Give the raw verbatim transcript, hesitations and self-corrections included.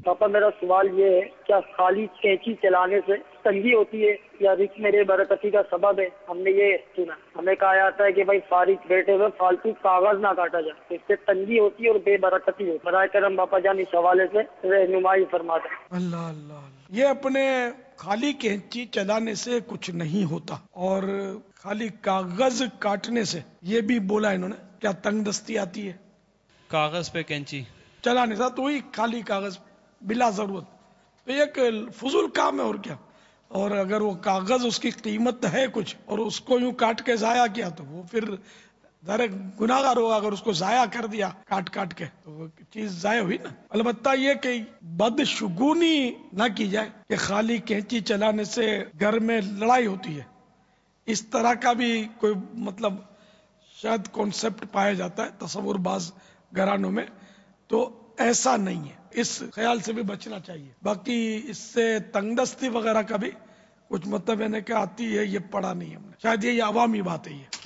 پاپا میرا سوال یہ ہے، کیا خالی کینچی چلانے سے تنگی ہوتی ہے یا رزق میں بے برکتی کا سبب ہے؟ ہم نے یہ سنا، ہمیں کہا جاتا ہے کہ بھائی فارغ بیٹھے ہوئے فالتو کاغذ نہ کاٹا جائے، اس سے تنگی ہوتی ہے اور بے برکتی ہوتی ہے۔ برائے کرم باپا جان اس حوالے سے رہنمائی فرما دیں۔ اللہ اللہ اللہ، یہ اپنے خالی کینچی چلانے سے کچھ نہیں ہوتا، اور خالی کاغذ کاٹنے سے یہ بھی بولا انہوں نے، کیا تنگ دستی آتی ہے کاغذ پہ کینچی چلانے سے، تو وہی خالی کاغذ بلا ضرورت، تو یہ ایک فضول کام ہے اور کیا۔ اور اگر وہ کاغذ اس کی قیمت ہے کچھ اور اس کو یوں کاٹ کے ضائع کیا تو وہ پھر ذرا گناہ گار ہوگا، اگر اس کو ضائع کر دیا کاٹ کاٹ کے تو وہ چیز ضائع ہوئی نا۔ البتہ یہ کہ بدشگونی نہ کی جائے کہ خالی کینچی چلانے سے گھر میں لڑائی ہوتی ہے، اس طرح کا بھی کوئی مطلب شاید کانسیپٹ پایا جاتا ہے تصور بعض گھرانوں میں، تو ایسا نہیں ہے، اس خیال سے بھی بچنا چاہیے۔ باقی اس سے تنگ دستی وغیرہ کا بھی کچھ مطلب ہے کہ آتی ہے، یہ پڑھا نہیں ہم نے، شاید یہ عوامی بات ہے یہ۔